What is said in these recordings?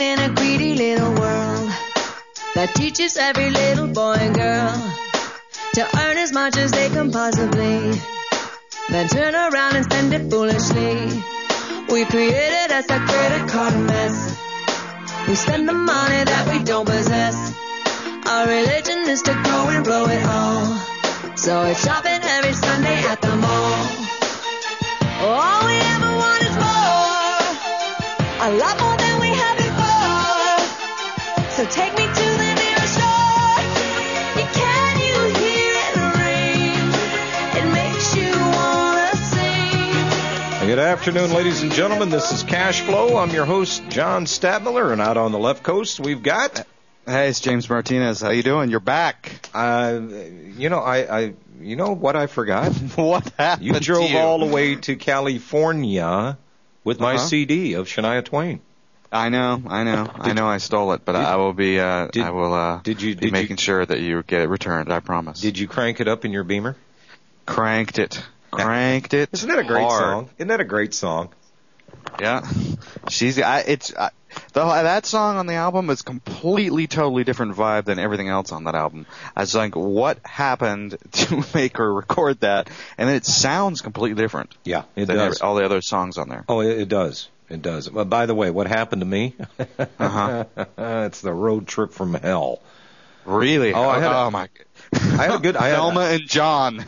in a greedy little world that teaches every little boy and girl to earn as much as they can possibly, then turn around and spend it foolishly. We created us a credit card mess. We spend the money that we don't possess. Our religion is to go and blow it all. So it's shopping every Sunday at the mall. All we ever want is more, a lot more than we had before. So take me to the nearest shore. Can you hear it rain? It makes you wanna sing. Good afternoon, ladies and gentlemen. This is Cash Flow. I'm your host, John Stadtmiller, and out on the left coast, we've got... Hey, it's James Martinez. How you doing? You're back. You know what I forgot? What happened? You drove to you? all the way to California with my CD of Shania Twain. I know. I stole it, but I will be. I will be making sure that you get it returned. I promise. Did you crank it up in your Beamer? Cranked it. Isn't that a great song? Isn't that a great song? Yeah. That song on the album is completely, totally different vibe than everything else on that album. I was like, what happened to make her record that? And it sounds completely different. Yeah, it does. All the other songs on there. Oh, it does. It does. By the way, what happened to me? It's the road trip from hell. Really? Oh, my. I had a good. Thelma and John.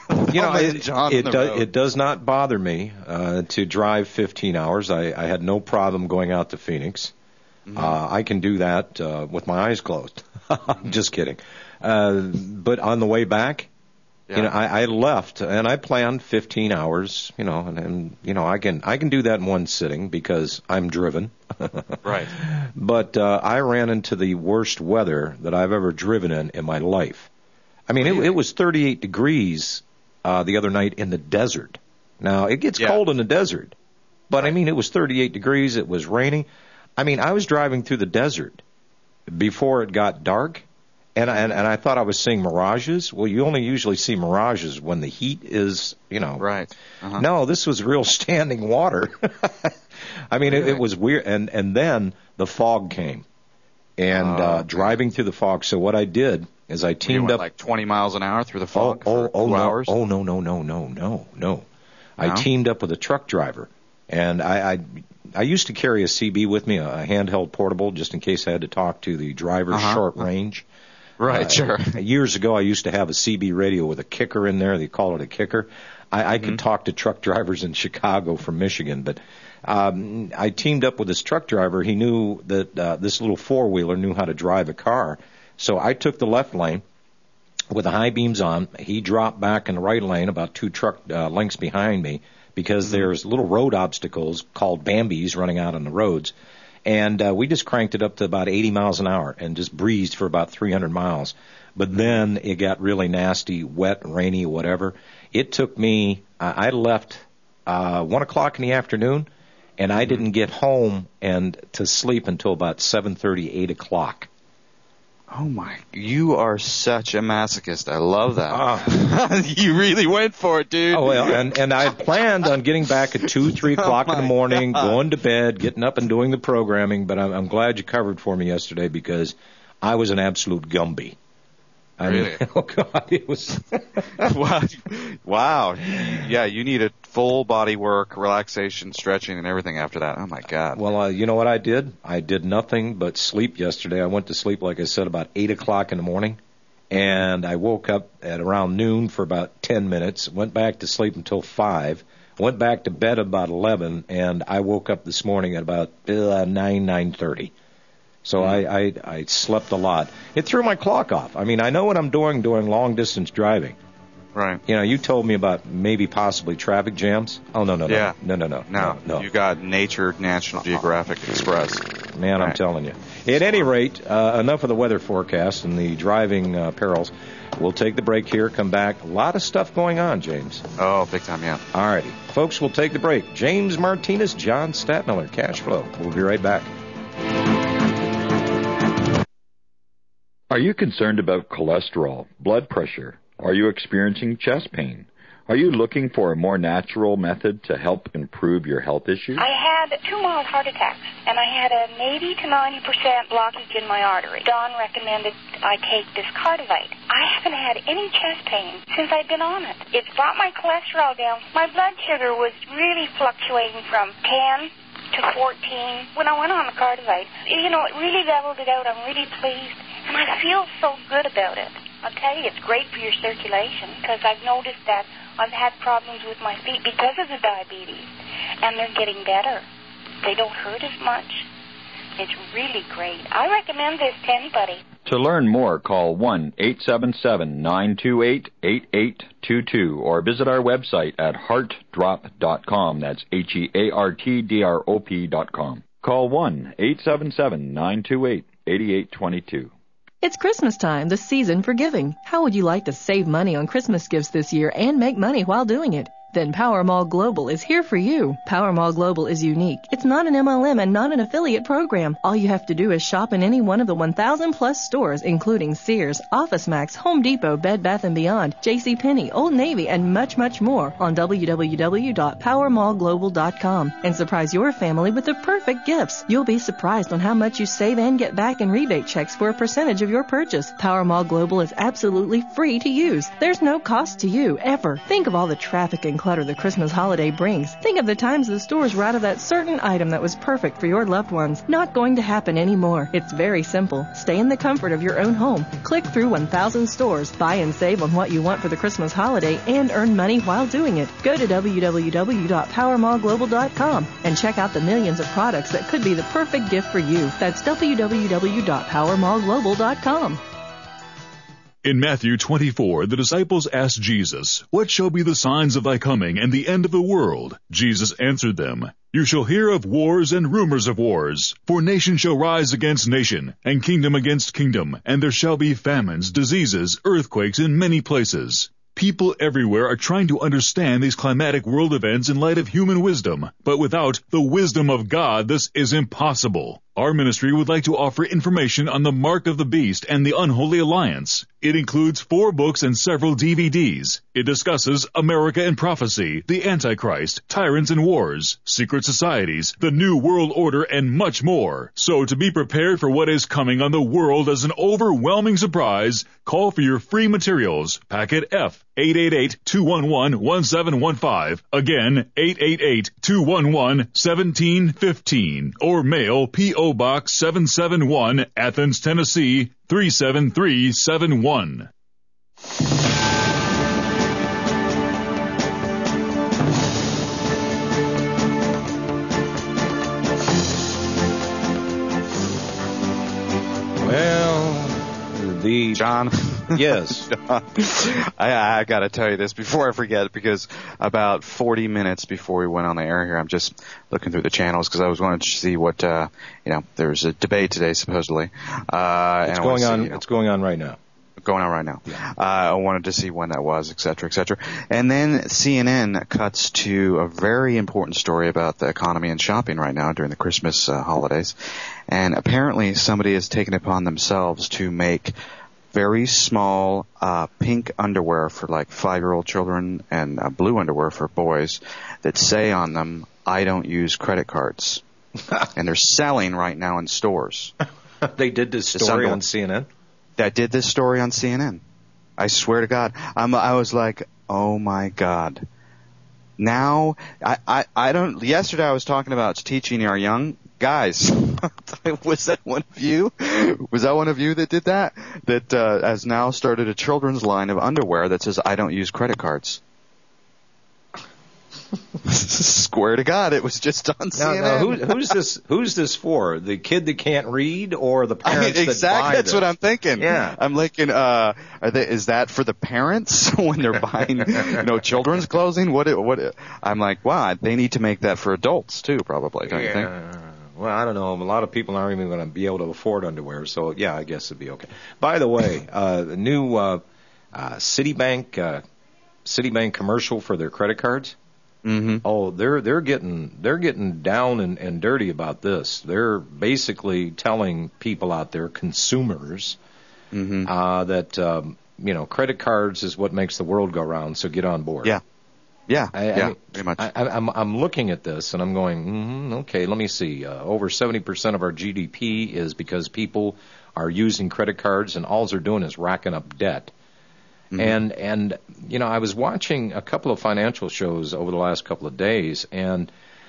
It does not bother me to drive 15 hours. I had no problem going out to Phoenix. Mm-hmm. I can do that with my eyes closed. Just kidding. But on the way back, I left and I planned 15 hours. And I can do that in one sitting because I'm driven. Right. But I ran into the worst weather that I've ever driven in my life. I mean, it was 38 degrees the other night in the desert. Now, it gets cold in the desert, but I mean, it was 38 degrees. It was raining. I mean, I was driving through the desert before it got dark, and I thought I was seeing mirages. Well, you only usually see mirages when the heat is, Right. Uh-huh. No, this was real standing water. I mean, really? it was weird. And then the fog came, and driving through the fog. So what I did is I teamed up like 20 miles an hour through the fog for 2 hours. Oh, no. I teamed up with a truck driver, and I used to carry a CB with me, a handheld portable, just in case I had to talk to the driver short range. Right, sure. Years ago, I used to have a CB radio with a kicker in there. They call it a kicker. I could talk to truck drivers in Chicago from Michigan, but I teamed up with this truck driver. He knew that this little four-wheeler knew how to drive a car. So I took the left lane with the high beams on. He dropped back in the right lane about 2 truck lengths behind me because there's little road obstacles called Bambis running out on the roads. And we just cranked it up to about 80 miles an hour and just breezed for about 300 miles. But then it got really nasty, wet, rainy, whatever. It took me, I left 1 o'clock in the afternoon, and I didn't get home and to sleep until about 7:30, 8 o'clock. Oh, my. You are such a masochist. I love that. You really went for it, dude. Oh, well, and I had planned on getting back at 2, 3 o'clock in the morning, going to bed, getting up and doing the programming, but I'm glad you covered for me yesterday because I was an absolute Gumby. Really? Oh, God, it was... Wow. Yeah, you need a full body work, relaxation, stretching, and everything after that. Oh, my God. Well, you know what I did? I did nothing but sleep yesterday. I went to sleep, like I said, about 8 o'clock in the morning, and I woke up at around noon for about 10 minutes, went back to sleep until 5, went back to bed about 11, and I woke up this morning at about 9:30. So I slept a lot. It threw my clock off. I mean, I know what I'm doing long-distance driving. Right. You told me about maybe possibly traffic jams. Oh, no. Yeah. No. You got National Geographic Express. Man, right. I'm telling you. At any rate, enough of the weather forecast and the driving perils. We'll take the break here, come back. A lot of stuff going on, James. Oh, big time, yeah. All righty. Folks, we'll take the break. James Martinez, John Stadtmiller, Cash Flow. We'll be right back. Are you concerned about cholesterol, blood pressure? Are you experiencing chest pain? Are you looking for a more natural method to help improve your health issues? I had 2 mild heart attacks, and I had an 80 to 90% blockage in my artery. Don recommended I take this Cardivite. I haven't had any chest pain since I've been on it. It's brought my cholesterol down. My blood sugar was really fluctuating from 10 to 14 when I went on the Cardivite. You know, it really leveled it out. I'm really pleased, and I feel so good about it. I'll tell you, it's great for your circulation, because I've noticed that I've had problems with my feet because of the diabetes, and they're getting better. They don't hurt as much. It's really great. I recommend this to anybody. To learn more, call 1-877-928-8822 or visit our website at heartdrop.com. That's HEARTDROP.com. Call 1-877-928-8822. It's Christmas time, the season for giving. How would you like to save money on Christmas gifts this year and make money while doing it? Then Power Mall Global is here for you. Power Mall Global is unique. It's not an MLM and not an affiliate program. All you have to do is shop in any one of the 1,000 plus stores, including Sears, OfficeMax, Home Depot, Bed Bath & Beyond, JCPenney, Old Navy, and much, much more on www.powermallglobal.com and surprise your family with the perfect gifts. You'll be surprised on how much you save and get back in rebate checks for a percentage of your purchase. Power Mall Global is absolutely free to use. There's no cost to you, ever. Think of all the traffic and clutter the Christmas holiday brings. Think of the times the stores were out of that certain item that was perfect for your loved ones. Not going to happen anymore. It's very simple. Stay in the comfort of your own home. Click through 1,000 stores, buy and save on what you want for the Christmas holiday, and earn money while doing it. Go to www.powermallglobal.com and check out the millions of products that could be the perfect gift for you. That's www.powermallglobal.com. In Matthew 24, the disciples asked Jesus, "What shall be the signs of thy coming and the end of the world?" Jesus answered them, "You shall hear of wars and rumors of wars. For nation shall rise against nation, and kingdom against kingdom, and there shall be famines, diseases, earthquakes in many places." People everywhere are trying to understand these climatic world events in light of human wisdom, but without the wisdom of God, this is impossible. Our ministry would like to offer information on the Mark of the Beast and the Unholy Alliance. It includes 4 books and several DVDs. It discusses America and prophecy, the Antichrist, tyrants and wars, secret societies, the New World Order, and much more. So to be prepared for what is coming on the world as an overwhelming surprise, call for your free materials. Packet F, 888-211-1715. Again, 888-211-1715. Or mail P.O. Box 771, Athens, Tennessee, 37371. John? Yes. I got to tell you this before I forget, because about 40 minutes before we went on the air here, I'm just looking through the channels because I was wanting to see what, there's a debate today, supposedly. It's going on right now. Going on right now. Yeah. I wanted to see when that was, et cetera, et cetera. And then CNN cuts to a very important story about the economy and shopping right now during the Christmas holidays. And apparently somebody has taken it upon themselves to make very small pink underwear for like 5-year-old children and blue underwear for boys that say on them, "I don't use credit cards." And they're selling right now in stores. They did this story on CNN? That did this story on CNN. I swear to God. I was like, oh my God. Now, I don't, yesterday I was talking about teaching our young guys. Was that one of you? Was that one of you that did that? That, has now started a children's line of underwear that says, "I don't use credit cards." Swear to God, it was just on CNN. Now, who's this for? The kid that can't read, or the parents exactly, that buy that's this? what I'm thinking. Yeah. I'm thinking, is that for the parents when they're buying, children's clothing? What? I'm like, wow, they need to make that for adults too, probably, don't you think? Well, I don't know. A lot of people aren't even going to be able to afford underwear, so yeah, I guess it'd be okay. By the way, the new Citibank commercial for their credit cards. Mm-hmm. Oh, they're getting down and dirty about this. They're basically telling people out there, consumers, that credit cards is what makes the world go round. So get on board. Yeah. Yeah, I pretty much. I'm looking at this and I'm going, okay, let me see. Over 70% of our GDP is because people are using credit cards, and all they're doing is racking up debt. Mm-hmm. And you know, I was watching a couple of financial shows over the last couple of days, and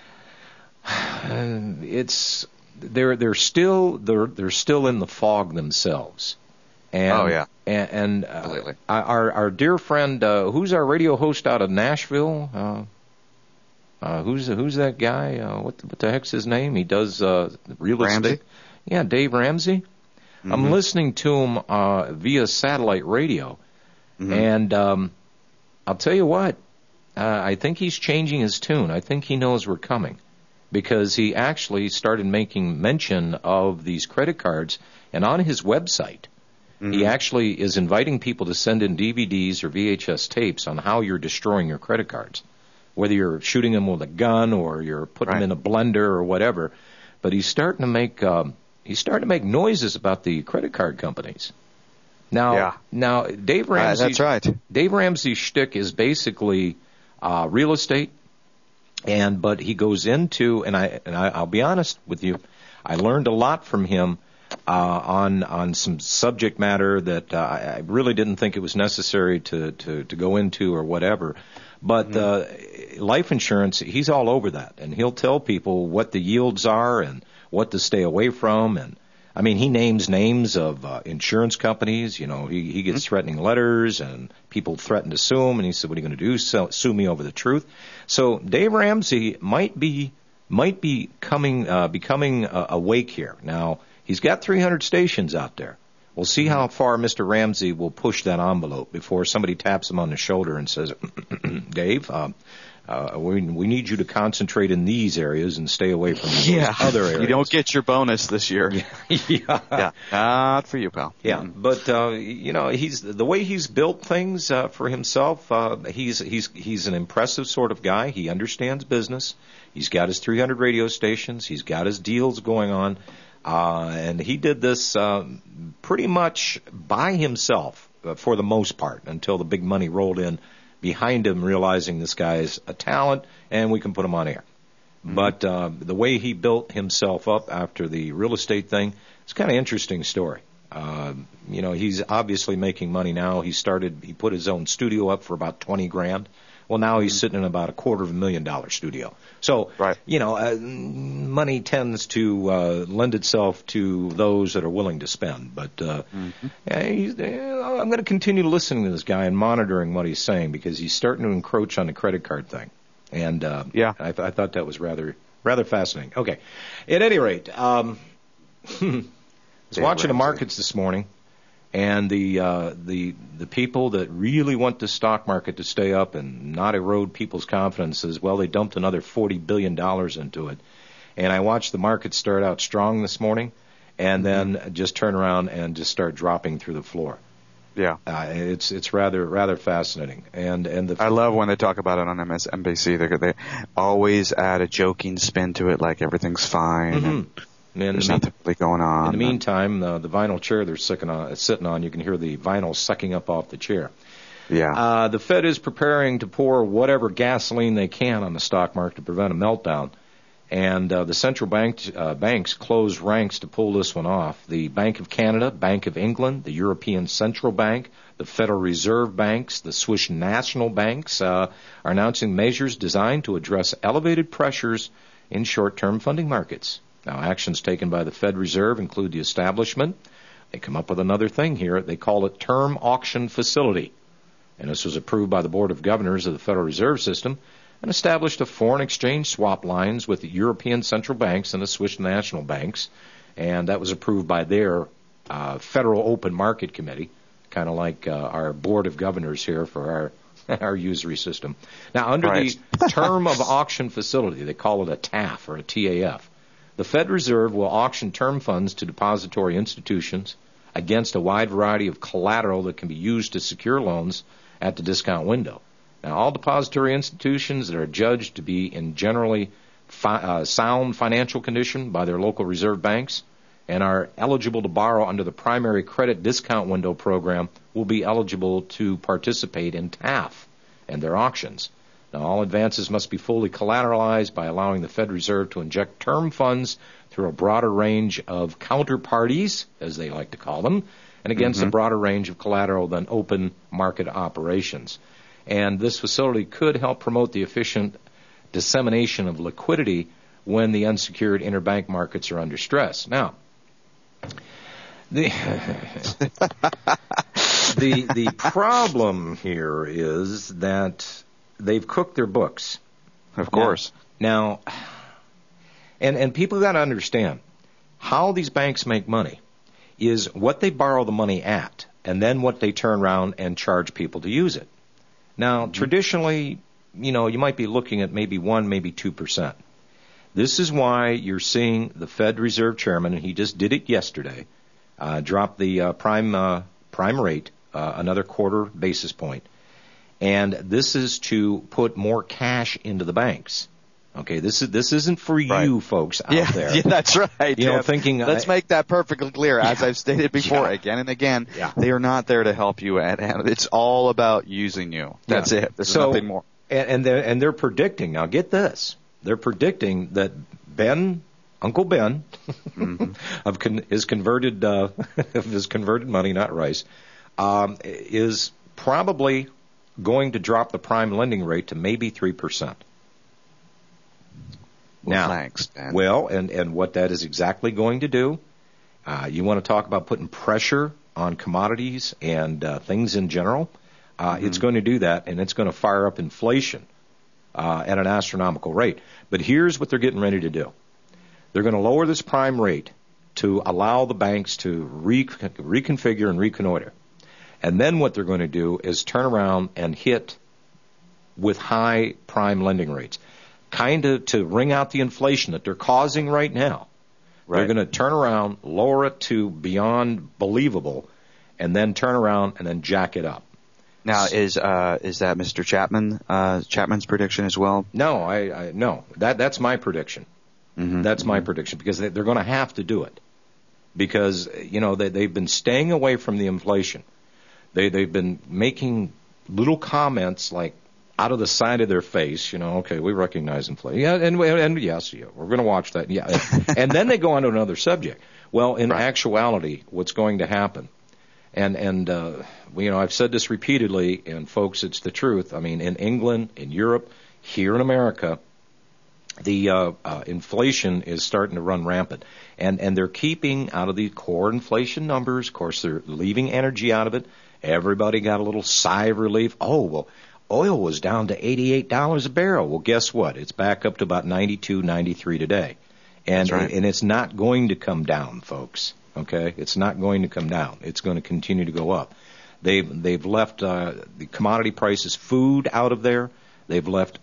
it's they're still in the fog themselves. And, And our dear friend, who's our radio host out of Nashville? Who's that guy? What the heck's his name? He does real estate. Yeah, Dave Ramsey. Mm-hmm. I'm listening to him via satellite radio, and I'll tell you what. I think he's changing his tune. I think he knows we're coming, because he actually started making mention of these credit cards, and on his website. He actually is inviting people to send in DVDs or VHS tapes on how you're destroying your credit cards, whether you're shooting them with a gun or you're putting them in a blender or whatever. But he's starting to make noises about the credit card companies. Now, Dave Ramsey. That's right. Dave Ramsey's shtick is basically real estate, but he goes into, and I'll be honest with you, I learned a lot from him. On some subject matter that I really didn't think it was necessary to go into or whatever. But life insurance, he's all over that. And he'll tell people what the yields are and what to stay away from. And, I mean, he names names of insurance companies. You know, he gets threatening letters, and people threaten to sue him. And he said, what are you going to do, sue me over the truth? So Dave Ramsey might be becoming awake here. Now, he's got 300 stations out there. We'll see how far Mr. Ramsey will push that envelope before somebody taps him on the shoulder and says, Dave, we need you to concentrate in these areas and stay away from those other areas. You don't get your bonus this year. Yeah. Not for you, pal. Yeah, but you know, the way he's built things for himself. He's an impressive sort of guy. He understands business. He's got his 300 radio stations. He's got his deals going on. And he did this pretty much by himself for the most part until the big money rolled in behind him, realizing this guy's a talent and we can put him on air. But the way he built himself up after the real estate thing, it's kind of interesting story. You know, he's obviously making money now. He put his own studio up for about $20,000. Well, now he's sitting in about $250,000 studio. So, you know, money tends to lend itself to those that are willing to spend. But I'm going to continue listening to this guy and monitoring what he's saying, because he's starting to encroach on the credit card thing. And I thought that was rather fascinating. Okay. At any rate, I was watching the markets this morning. And the people that really want the stock market to stay up and not erode people's confidences, well, they dumped another $40 billion into it. And I watched the market start out strong this morning, and then just turn around and just start dropping through the floor. Yeah, it's rather fascinating. And I love when they talk about it on MSNBC. They always add a joking spin to it, like everything's fine. There's nothing really going on. In the meantime, the vinyl chair they're sitting on, you can hear the vinyl sucking up off the chair. Yeah. The Fed is preparing to pour whatever gasoline they can on the stock market to prevent a meltdown. And the central banks closed ranks to pull this one off. The Bank of Canada, Bank of England, the European Central Bank, the Federal Reserve banks, the Swiss national banks are announcing measures designed to address elevated pressures in short-term funding markets. Now, actions taken by the Fed Reserve include the establishment. They come up with another thing here. They call it Term Auction Facility. And this was approved by the Board of Governors of the Federal Reserve System and established a foreign exchange swap lines with the European Central Banks and the Swiss national banks. And that was approved by their Federal Open Market Committee, kind of like our Board of Governors here for our usury system. Now, under the Term of Auction Facility, they call it a TAF or a TAF. The Fed Reserve will auction term funds to depository institutions against a wide variety of collateral that can be used to secure loans at the discount window. Now, all depository institutions that are judged to be in generally sound financial condition by their local reserve banks and are eligible to borrow under the primary credit discount window program will be eligible to participate in TAF and their auctions. Now, all advances must be fully collateralized by allowing the Fed Reserve to inject term funds through a broader range of counterparties, as they like to call them, and against a broader range of collateral than open market operations. And this facility could help promote the efficient dissemination of liquidity when the unsecured interbank markets are under stress. Now, the problem here is that they've cooked their books. Of course. Now, and people got to understand how these banks make money is what they borrow the money at, and then what they turn around and charge people to use it. Now, traditionally, you might be looking at maybe 1%, maybe 2%. This is why you're seeing the Fed Reserve Chairman, and he just did it yesterday, drop the prime rate another quarter basis point. And this is to put more cash into the banks. Okay, this isn't for you folks out there. Yeah, that's right. Thinking. Let's make that perfectly clear. As I've stated before, again and again, they are not there to help you. It's all about using you. That's it. There's nothing more. And they're predicting. Now, get this. They're predicting that Uncle Ben, of his converted money, not Rice, is probably going to drop the prime lending rate to maybe 3%. Well, thanks, Dan. Well, and what that is exactly going to do, you want to talk about putting pressure on commodities and things in general, it's going to do that, and it's going to fire up inflation at an astronomical rate. But here's what they're getting ready to do. They're going to lower this prime rate to allow the banks to reconfigure and reconnoiter. And then what they're going to do is turn around and hit with high prime lending rates, kind of to wring out the inflation that they're causing right now. Right. They're going to turn around, lower it to beyond believable, and then turn around and then jack it up. Now, is that Mr. Chapman's prediction as well? No, no. That's my prediction. That's my prediction, because they're going to have to do it, because they've been staying away from the inflation. They've been making little comments like out of the side of their face, okay, we recognize inflation. Yeah, and yes, we're going to watch that. Yeah. And then they go on to another subject. Well, in actuality, what's going to happen, and I've said this repeatedly, and folks, it's the truth. I mean, in England, in Europe, here in America, the inflation is starting to run rampant. And they're keeping out of the core inflation numbers. Of course, they're leaving energy out of it. Everybody got a little sigh of relief. Oh, well, oil was down to $88 a barrel. Well, guess what? It's back up to about 92, 93 today. And and it's not going to come down, folks. Okay? It's not going to come down. It's going to continue to go up. They've left the commodity prices, food, out of there. They've left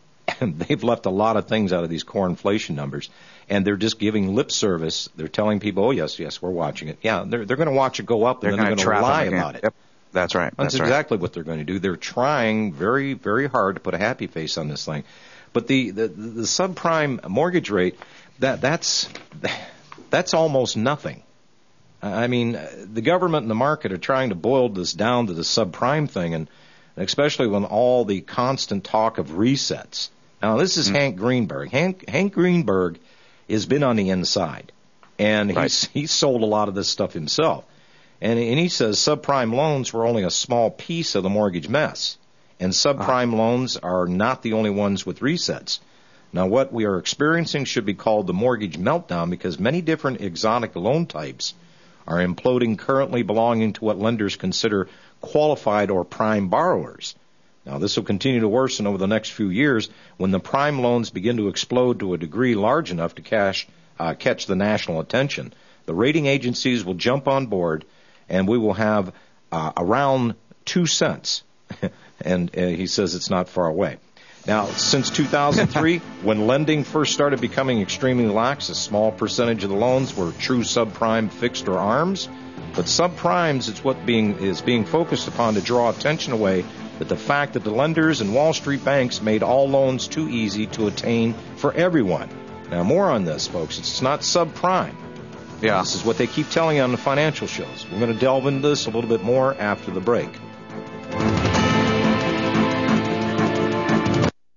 a lot of things out of these core inflation numbers, and they're just giving lip service. They're telling people, "Oh, yes, we're watching it." Yeah, they're going to watch it go up, and then they're going to lie about it. Yep. That's right. That's exactly what they're going to do. They're trying very, very hard to put a happy face on this thing. But the subprime mortgage rate, that's almost nothing. I mean, the government and the market are trying to boil this down to the subprime thing, and especially when all the constant talk of resets. Now, this is Hank Greenberg. Hank Greenberg has been on the inside, and he's sold a lot of this stuff himself. And he says subprime loans were only a small piece of the mortgage mess, and subprime loans are not the only ones with resets. Now, what we are experiencing should be called the mortgage meltdown, because many different exotic loan types are imploding, currently belonging to what lenders consider qualified or prime borrowers. Now, this will continue to worsen over the next few years when the prime loans begin to explode to a degree large enough to catch the national attention. The rating agencies will jump on board, and we will have around 2 cents. And he says it's not far away. Now, since 2003, when lending first started becoming extremely lax, a small percentage of the loans were true subprime fixed or ARMs. But subprimes, it's what is being focused upon to draw attention away that the fact that the lenders and Wall Street banks made all loans too easy to attain for everyone. Now, more on this, folks. It's not subprime. Yeah. This is what they keep telling you on the financial shows. We're going to delve into this a little bit more after the break.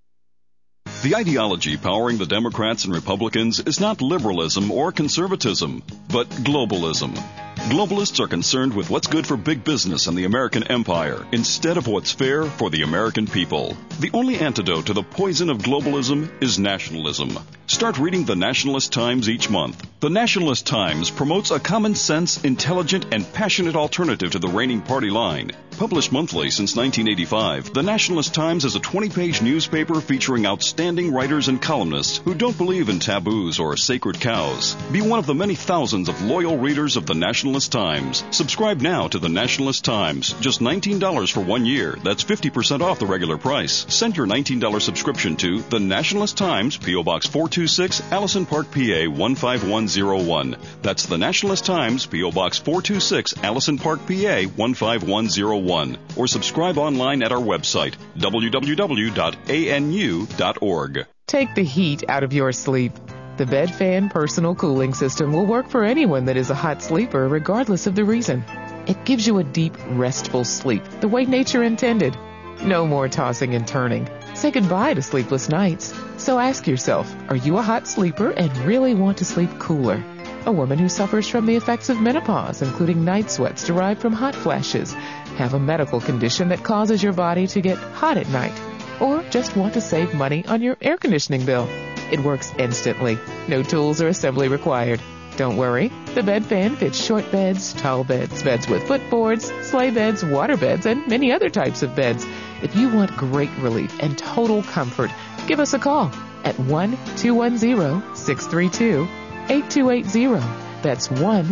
The ideology powering the Democrats and Republicans is not liberalism or conservatism, but globalism. Globalists are concerned with what's good for big business and the American empire instead of what's fair for the American people. The only antidote to the poison of globalism is nationalism. Start reading the Nationalist Times each month. The Nationalist Times promotes a common sense, intelligent, and passionate alternative to the reigning party line. Published monthly since 1985, the Nationalist Times is a 20-page newspaper featuring outstanding writers and columnists who don't believe in taboos or sacred cows. Be one of the many thousands of loyal readers of the Nationalist Times. Subscribe now to the Nationalist Times. Just $19 for 1 year. That's 50% off the regular price. Send your $19 subscription to the Nationalist Times, P.O. Box 426, Allison Park, PA 15101. That's the Nationalist Times, P.O. Box 426, Allison Park, PA 15101. Or subscribe online at our website, www.anu.org. Take the heat out of your sleep. The Bed Fan Personal Cooling System will work for anyone that is a hot sleeper, regardless of the reason. It gives you a deep, restful sleep, the way nature intended. No more tossing and turning. Say goodbye to sleepless nights. So ask yourself, are you a hot sleeper and really want to sleep cooler? A woman who suffers from the effects of menopause, including night sweats derived from hot flashes, have a medical condition that causes your body to get hot at night, or just want to save money on your air conditioning bill. It works instantly. No tools or assembly required. Don't worry. The Bed Fan fits short beds, tall beds, beds with footboards, sleigh beds, water beds, and many other types of beds. If you want great relief and total comfort, give us a call at 1-210-632-8280. That's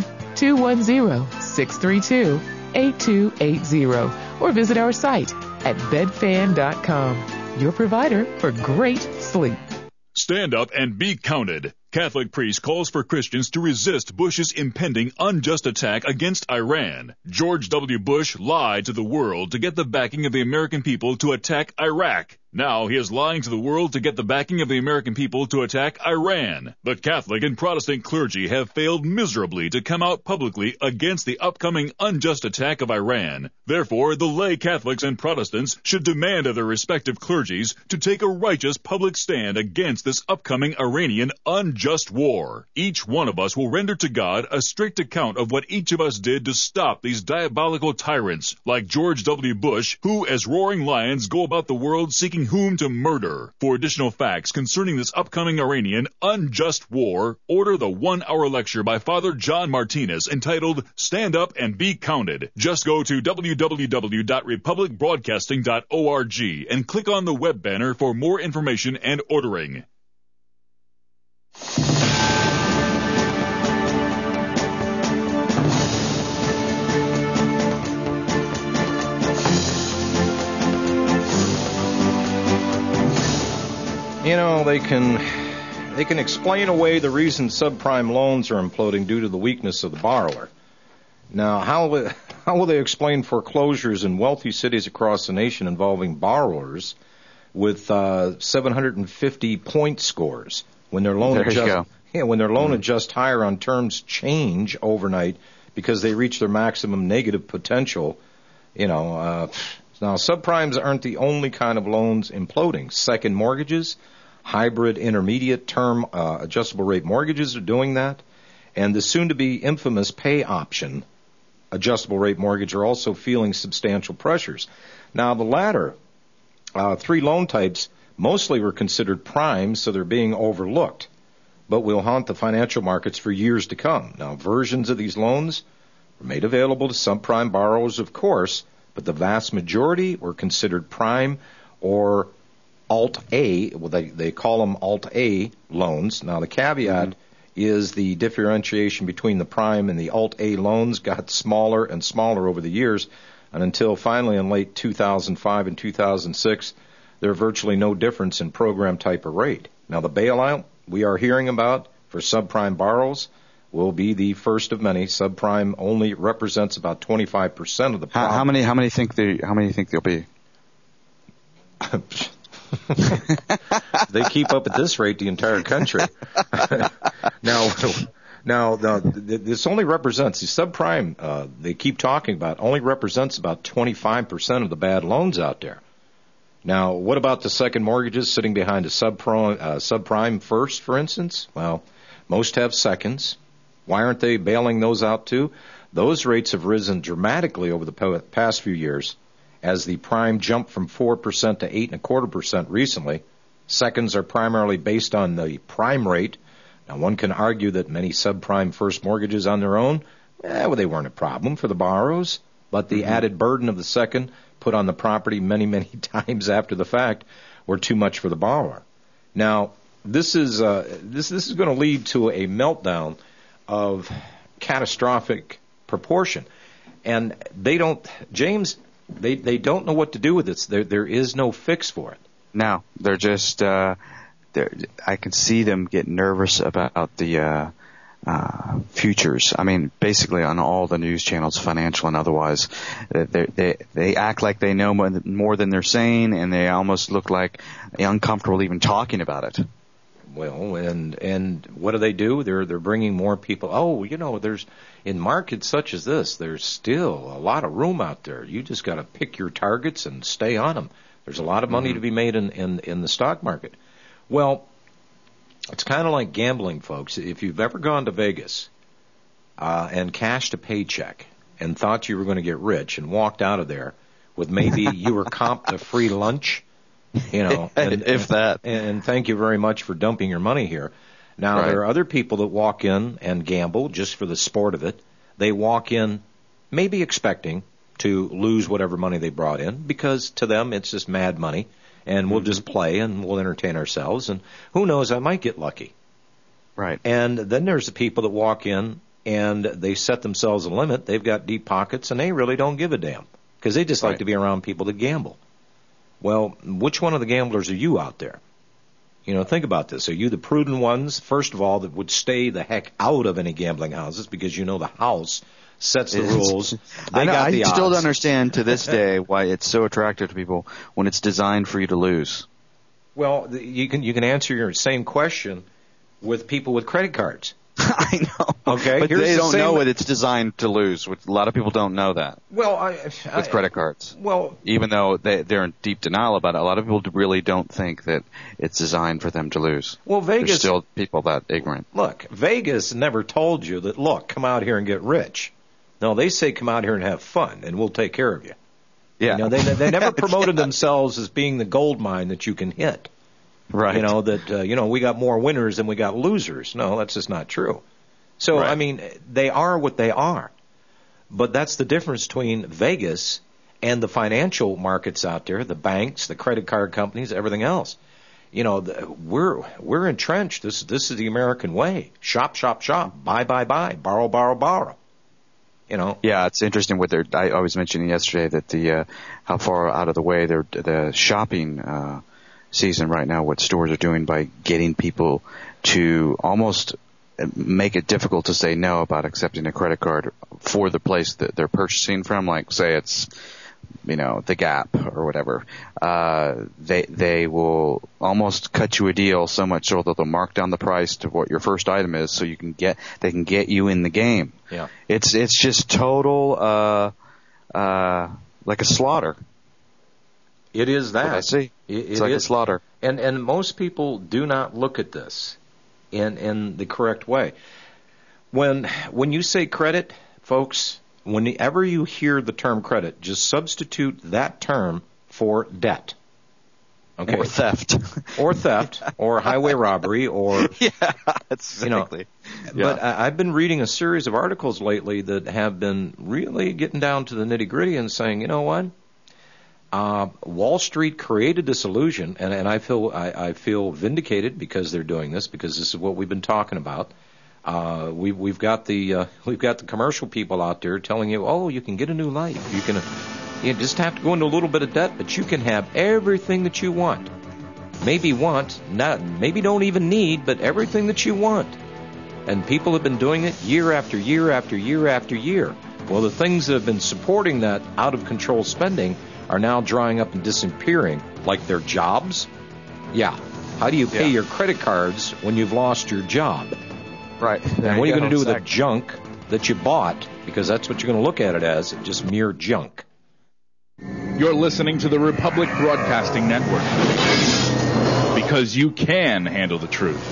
1-210-632-8280. Or visit our site at bedfan.com. Your provider for great sleep. Stand up and be counted. Catholic priest calls for Christians to resist Bush's impending unjust attack against Iran. George W. Bush lied to the world to get the backing of the American people to attack Iraq. Now he is lying to the world to get the backing of the American people to attack Iran. But Catholic and Protestant clergy have failed miserably to come out publicly against the upcoming unjust attack of Iran. Therefore, the lay Catholics and Protestants should demand of their respective clergies to take a righteous public stand against this upcoming Iranian unjust war. Each one of us will render to God a strict account of what each of us did to stop these diabolical tyrants, like George W. Bush, who, as roaring lions, go about the world seeking whom to murder. For additional facts concerning this upcoming Iranian unjust war, order the 1-hour lecture by Father John Martinez entitled Stand Up and Be Counted. Just go to www.republicbroadcasting.org and click on the web banner for more information and ordering. You know, they can explain away the reason subprime loans are imploding due to the weakness of the borrower. Now, how will they explain foreclosures in wealthy cities across the nation involving borrowers with 750 point scores when their loan adjusts higher on terms change overnight because they reach their maximum negative potential? Now, subprimes aren't the only kind of loans imploding. Second mortgages, hybrid intermediate term adjustable rate mortgages are doing that. And the soon-to-be infamous pay option adjustable rate mortgage are also feeling substantial pressures. Now, the latter three loan types mostly were considered prime, so they're being overlooked, but will haunt the financial markets for years to come. Now, versions of these loans were made available to subprime borrowers, of course, but the vast majority were considered prime or Alt-A. Well, they call them Alt-A loans. Now, the caveat is the differentiation between the prime and the Alt-A loans got smaller and smaller over the years, and until finally in late 2005 and 2006, there are virtually no difference in program type or rate. Now, the bailout we are hearing about for subprime borrowers will be the first of many. Subprime only represents about 25% of the problem. How many think there'll be? They keep up at this rate, the entire country. Now, this only represents the subprime. They keep talking about only represents about 25% of the bad loans out there. Now, what about the second mortgages sitting behind a subprime first, for instance? Well, most have seconds. Why aren't they bailing those out too? Those rates have risen dramatically over the past few years as the prime jumped from 4% to 8.25% recently. Seconds are primarily based on the prime rate. Now, one can argue that many subprime first mortgages on their own, well, they weren't a problem for the borrowers, but the added burden of the second put on the property many, many times after the fact were too much for the borrower. Now, this is going to lead to a meltdown of catastrophic proportion, and they don't know what to do with this. There is no fix for it. No, they're just. I can see them get nervous about the futures. I mean, basically on all the news channels, financial and otherwise, they act like they know more than they're saying, and they almost look like uncomfortable even talking about it. Well, and what do? They're bringing more people. Oh, there's in markets such as this, there's still a lot of room out there. You just got to pick your targets and stay on them. There's a lot of money to be made in the stock market. Well, it's kind of like gambling, folks. If you've ever gone to Vegas and cashed a paycheck and thought you were going to get rich and walked out of there with maybe you were comped a free lunch, and thank you very much for dumping your money here. Now, There are other people that walk in and gamble just for the sport of it. They walk in maybe expecting to lose whatever money they brought in because to them it's just mad money. And we'll just play and we'll entertain ourselves. And who knows, I might get lucky. Right. And then there's the people that walk in and they set themselves a limit. They've got deep pockets and they really don't give a damn because they just like to be around people that gamble. Well, which one of the gamblers are you out there? Think about this. Are you the prudent ones, first of all, that would stay the heck out of any gambling houses because the house sets the rules. I still don't understand to this day why it's so attractive to people when it's designed for you to lose. Well, you can answer your same question with people with credit cards. I know. Okay, but they don't know what it's designed to lose. A lot of people don't know that. Well, with credit cards. Well, even though they're in deep denial about it, a lot of people really don't think that it's designed for them to lose. Well, Vegas. There's still people that ignorant. Look, Vegas never told you that. Look, come out here and get rich. No, they say come out here and have fun, and we'll take care of you. Yeah. They never promoted themselves as being the gold mine that you can hit. Right. We got more winners than we got losers. No, that's just not true. So, I mean, they are what they are. But that's the difference between Vegas and the financial markets out there, the banks, the credit card companies, everything else. We're entrenched. This is the American way. Shop, shop, shop. Buy, buy, buy. Borrow, borrow, borrow. Yeah, it's interesting what I was mentioning yesterday that how far out of the way the shopping season right now, what stores are doing by getting people to almost make it difficult to say no about accepting a credit card for the place that they're purchasing from. Like, say it's, the Gap or whatever. They will almost cut you a deal so much so that they'll mark down the price to what your first item is so they can get you in the game. Yeah. It's just total, like a slaughter. It is that. I see. It's like a slaughter. And most people do not look at this in the correct way. When you say credit, folks, whenever you hear the term credit, just substitute that term for debt. Okay. Or theft. Or highway robbery, or exactly. But I've been reading a series of articles lately that have been really getting down to the nitty-gritty and saying, you know what? Wall Street created this illusion, and I feel vindicated because they're doing this, because this is what we've been talking about. We've got the commercial people out there telling you, oh, you can get a new life. You just have to go into a little bit of debt, but you can have everything that you want. Maybe don't even need, but everything that you want. And people have been doing it year after year after year after year. Well, the things that have been supporting that out of control spending are now drying up and disappearing, like their jobs. Yeah. How do you pay your credit cards when you've lost your job? Right. And what are you going to do with the junk that you bought? Because that's what you're going to look at it as, just mere junk. You're listening to the Republic Broadcasting Network, because you can handle the truth.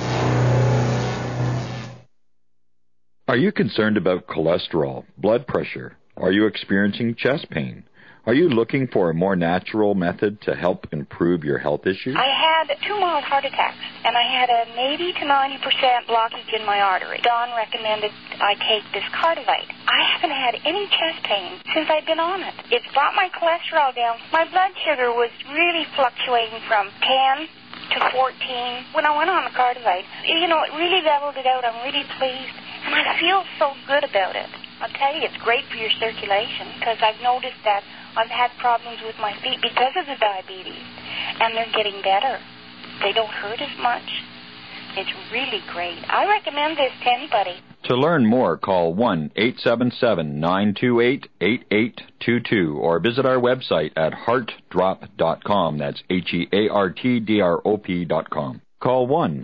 Are you concerned about cholesterol, blood pressure? Are you experiencing chest pain? Are you looking for a more natural method to help improve your health issues? I had 2 mild heart attacks, and I had an 80 to 90% blockage in my artery. Don recommended I take this Cardivite. I haven't had any chest pain since I've been on it. It's brought my cholesterol down. My blood sugar was really fluctuating from 10 to 14 when I went on the Cardivite. You know, it really leveled it out. I'm really pleased, and I feel so good about it. I'll tell you, it's great for your circulation, because I've noticed that I've had problems with my feet because of the diabetes, and they're getting better. They don't hurt as much. It's really great. I recommend this to anybody. To learn more, call 1-877-928-8822 or visit our website at heartdrop.com. That's HEARTDROP.com. Call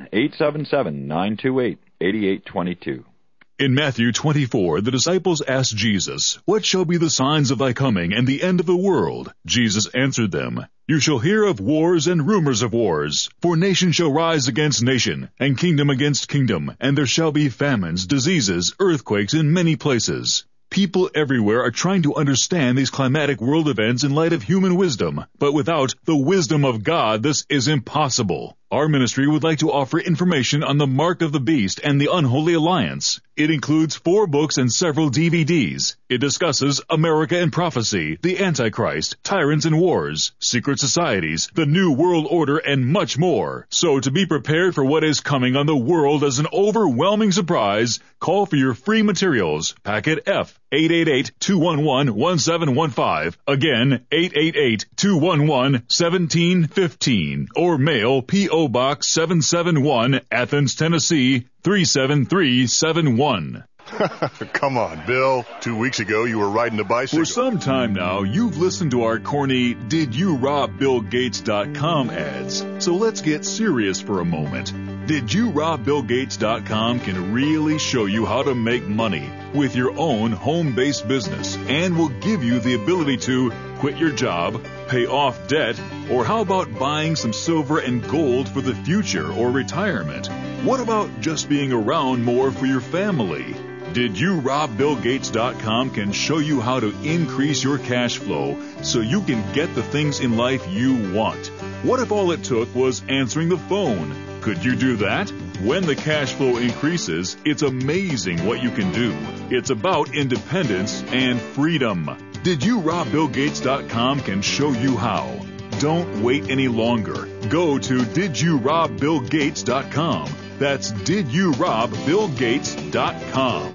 1-877-928-8822. In Matthew 24, the disciples asked Jesus, "What shall be the signs of thy coming and the end of the world?" Jesus answered them, "You shall hear of wars and rumors of wars. For nation shall rise against nation, and kingdom against kingdom, and there shall be famines, diseases, earthquakes in many places." People everywhere are trying to understand these climatic world events in light of human wisdom, but without the wisdom of God, this is impossible. Our ministry would like to offer information on the Mark of the Beast and the Unholy Alliance. It includes 4 books and several DVDs. It discusses America and Prophecy, the Antichrist, Tyrants and Wars, Secret Societies, the New World Order, and much more. So to be prepared for what is coming on the world as an overwhelming surprise, call for your free materials. Packet F, 888-211-1715. Again, 888-211-1715. Or mail P.O. Box 771, Athens, Tennessee, 37371. Come on, Bill. 2 weeks ago, you were riding a bicycle. For some time now, you've listened to our corny DidYouRobBillGates.com ads. So let's get serious for a moment. DidYouRobBillGates.com can really show you how to make money with your own home-based business, and will give you the ability to quit your job, pay off debt, or how about buying some silver and gold for the future or retirement? What about just being around more for your family? DidYouRobBillGates.com can show you how to increase your cash flow so you can get the things in life you want. What if all it took was answering the phone? Could you do that? When the cash flow increases, it's amazing what you can do. It's about independence and freedom. DidYouRobBillGates.com can show you how. Don't wait any longer. Go to DidYouRobBillGates.com. That's DidYouRobBillGates.com.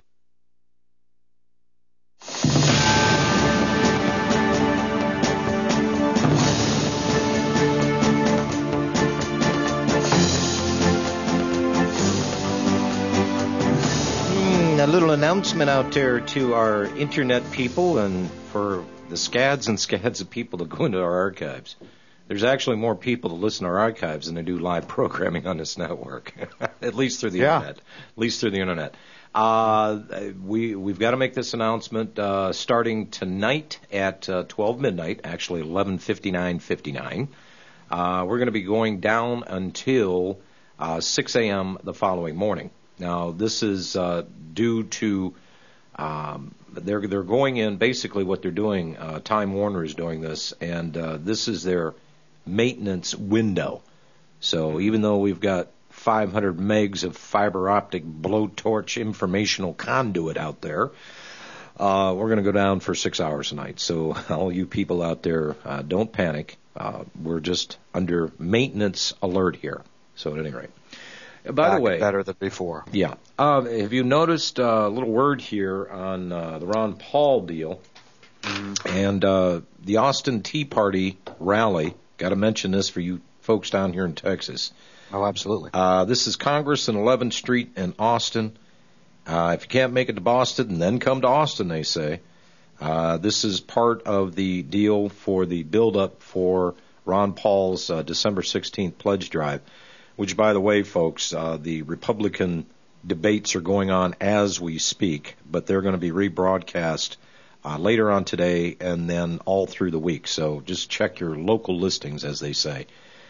A little announcement out there to our internet people and for the scads and scads of people to go into our archives. There's actually more people to listen to our archives than to do live programming on this network, at least through the internet. At least through the internet. We've got to make this announcement starting tonight at 12 midnight, actually 11:59:59. We're going to be going down until 6 a.m. the following morning. Now, this is due to they're going in. Basically, what they're doing, Time Warner is doing this, and this is their maintenance window. So even though we've got 500 megs of fiber optic blowtorch informational conduit out there, we're going to go down for 6 hours a night. So all you people out there, don't panic. We're just under maintenance alert here. So at any rate. By the way, better than before. Yeah. Have you noticed a little word here on the Ron Paul deal and the Austin Tea Party rally? Got to mention this for you folks down here in Texas. Oh, absolutely. This is Congress and 11th Street in Austin. If you can't make it to Boston, then come to Austin, they say. This is part of the deal for the build-up for Ron Paul's December 16th pledge drive. Which, by the way, folks, the Republican debates are going on as we speak, but they're going to be rebroadcast later on today and then all through the week. So just check your local listings, as they say.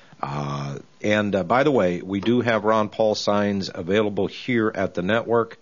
And by the way, we do have Ron Paul signs available here at the network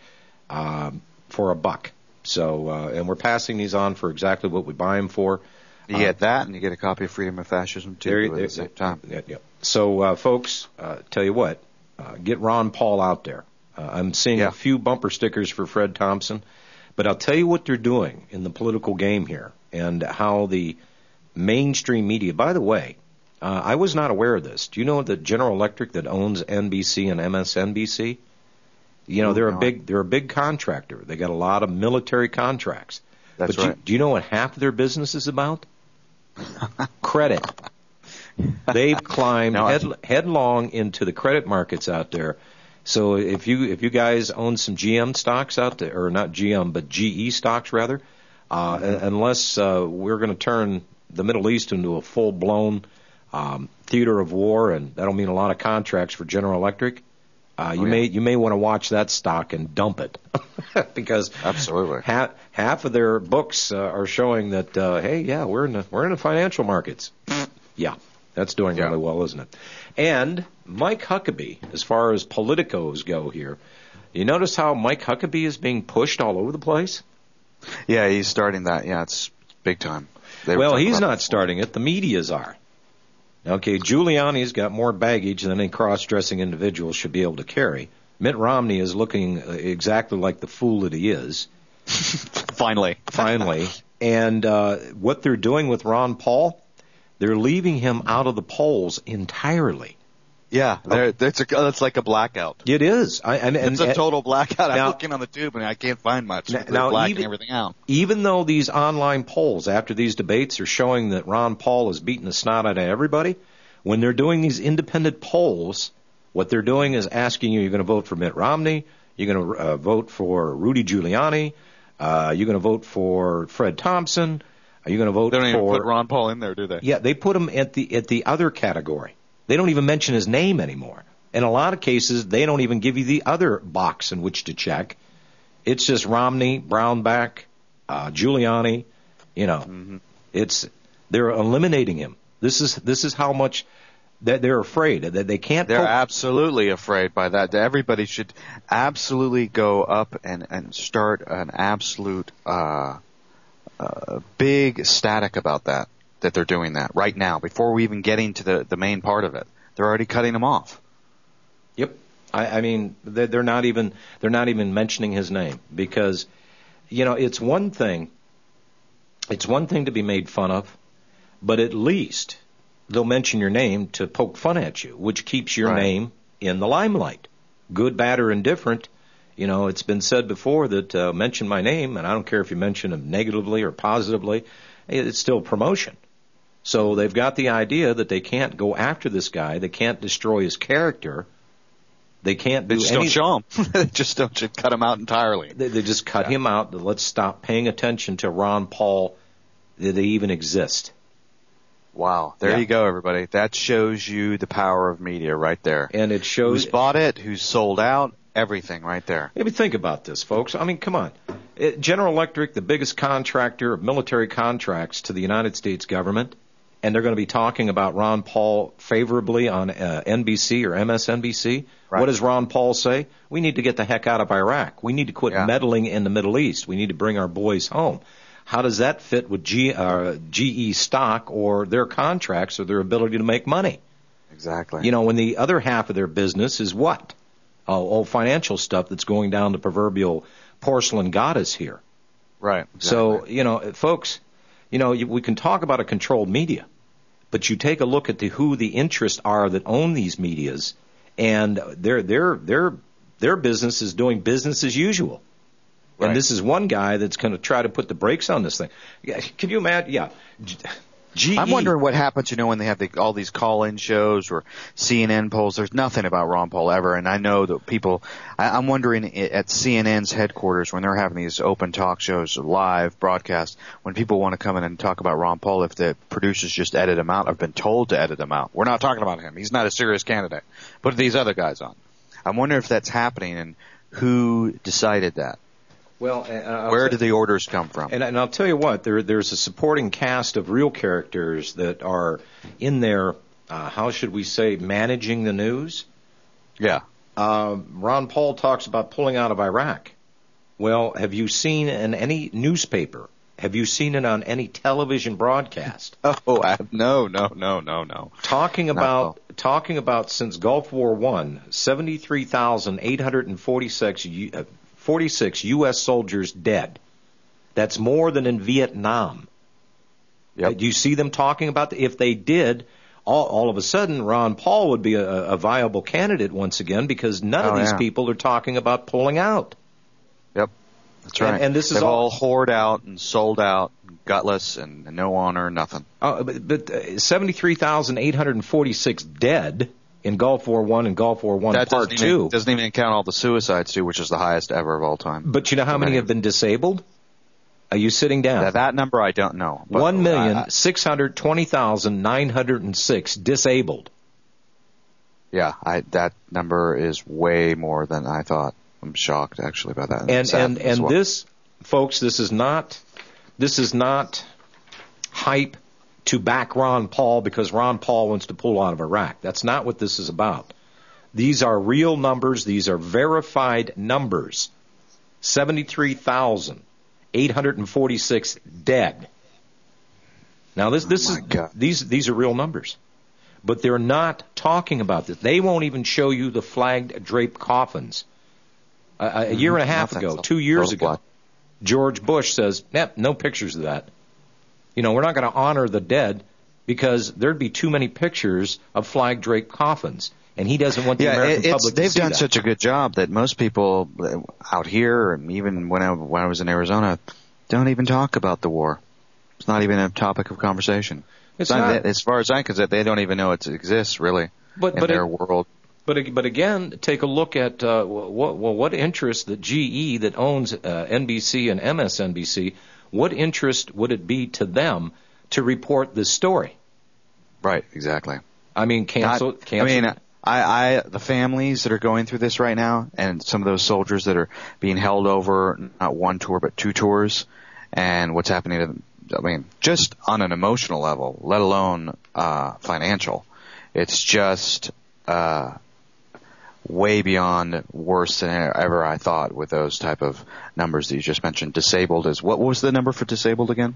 for $1. So, and we're passing these on for exactly what we buy them for. You get that, and you get a copy of Freedom of Fascism, too, at the same time. Yeah. So, folks, tell you what, get Ron Paul out there. I'm seeing a few bumper stickers for Fred Thompson, but I'll tell you what they're doing in the political game here and how the mainstream media, by the way, I was not aware of this. Do you know that General Electric that owns NBC and MSNBC? You know, they're a big contractor. They got a lot of military contracts. That's but right. Do you know what half of their business is about? Credit. They've climbed headlong into the credit markets out there. So if you guys own some GM stocks out there, or not GM, but GE stocks rather, unless we're going to turn the Middle East into a full-blown theater of war, and that'll mean a lot of contracts for General Electric. You may want to watch that stock and dump it because absolutely half of their books are showing that we're in the financial markets. Yeah, that's doing really well, isn't it? And Mike Huckabee, as far as politicos go here, you notice how Mike Huckabee is being pushed all over the place? Yeah, he's starting that. Yeah, it's big time. Well, he's not starting it. The medias are. Okay, Giuliani's got more baggage than any cross-dressing individual should be able to carry. Mitt Romney is looking exactly like the fool that he is. Finally. And what they're doing with Ron Paul, they're leaving him out of the polls entirely. Yeah, it's like a blackout. It is. It's a total blackout. I'm looking on the tube and I can't find much. They're blacking everything out. Even though these online polls after these debates are showing that Ron Paul is beating the snot out of everybody, when they're doing these independent polls, what they're doing is asking you, you're going to vote for Mitt Romney, you're going to vote for Rudy Giuliani, you're going to vote for Fred Thompson, are you going to vote for... They don't even put Ron Paul in there, do they? Yeah, they put him at the other category. They don't even mention his name anymore. In a lot of cases, they don't even give you the other box in which to check. It's just Romney, Brownback, Giuliani. You know, they're eliminating him. This is how much that they're afraid that they can't. They're absolutely afraid by that. Everybody should absolutely go up and start an absolute big static about that they're doing that right now before we even get into the main part of it. They're already cutting him off. Yep. I mean, they're not even mentioning his name because, you know, it's one thing to be made fun of, but at least they'll mention your name to poke fun at you, which keeps your name in the limelight. Good, bad, or indifferent. You know, it's been said before that mention my name, and I don't care if you mention him negatively or positively, it's still promotion. So they've got the idea that they can't go after this guy, they can't destroy his character, they can't do anything. They just don't show him. They just don't cut him out entirely. They just cut him out. Let's stop paying attention to Ron Paul, that they even exist. Wow. There you go, everybody. That shows you the power of media right there. And it shows... Who's bought it, who's sold out, everything right there. Maybe think about this, folks. I mean, come on. General Electric, the biggest contractor of military contracts to the United States government, and they're going to be talking about Ron Paul favorably on NBC or MSNBC. Right. What does Ron Paul say? We need to get the heck out of Iraq. We need to quit meddling in the Middle East. We need to bring our boys home. How does that fit with GE stock or their contracts or their ability to make money? Exactly. You know, when the other half of their business is what? All financial stuff that's going down the proverbial porcelain goddess here. Right. Exactly. So, you know, folks, you know, we can talk about a controlled media, but you take a look at who the interests are that own these medias, and their business is doing business as usual. Right. And this is one guy that's going to try to put the brakes on this thing. Can you imagine? Yeah. GE. I'm wondering what happens, you know, when they have all these call-in shows or CNN polls. There's nothing about Ron Paul ever, and I know that people. I'm wondering at CNN's headquarters when they're having these open talk shows, live broadcasts, when people want to come in and talk about Ron Paul, if the producers just edit him out. I've been told to edit him out. We're not talking about him. He's not a serious candidate. Put these other guys on. I'm wondering if that's happening and who decided that. Well, where do the orders come from? And I'll tell you what, there's a supporting cast of real characters that are in there, how should we say, managing the news? Yeah. Ron Paul talks about pulling out of Iraq. Well, have you seen in any newspaper? Have you seen it on any television broadcast? Oh, no. Talking about since Gulf War I, 73,846 U.S. soldiers dead. That's more than in Vietnam. Yep. Do you see them talking about if they did? All of a sudden, Ron Paul would be a viable candidate once again because none of these people are talking about pulling out. Yep, that's right. And this is They've all whored out and sold out, gutless, and no honor, nothing. But 73,846 dead in Gulf War I and Gulf War I Part 2. Doesn't even count all the suicides, too, which is the highest ever of all time. But you know how many have been disabled? Are you sitting down? That number I don't know. 1,620,906 disabled. Yeah, that number is way more than I thought. I'm shocked actually about that. And this, folks, this is not hype to back Ron Paul because Ron Paul wants to pull out of Iraq. That's not what this is about. These are real numbers. These are verified numbers. 73,846 dead. Now these are real numbers. But they're not talking about this. They won't even show you the flagged draped coffins. A year and a half ago, 2 years ago, George Bush says, no pictures of that. You know, we're not going to honor the dead because there'd be too many pictures of flag draped coffins. And he doesn't want the American public to see that. They've done such a good job that most people out here, and even when I was in Arizona, don't even talk about the war. It's not even a topic of conversation. It's not. As far as I'm concerned, they don't even know it exists, really, in their world. But again, take a look at what interest that GE that owns NBC and MSNBC, what interest would it be to them to report this story? Right, exactly. I mean, cancel. I mean, the families that are going through this right now, and some of those soldiers that are being held over not one tour but two tours, and what's happening to them. I mean, just on an emotional level, let alone financial. It's just way beyond worse than ever I thought with those type of numbers that you just mentioned. Disabled is what was the number for disabled again?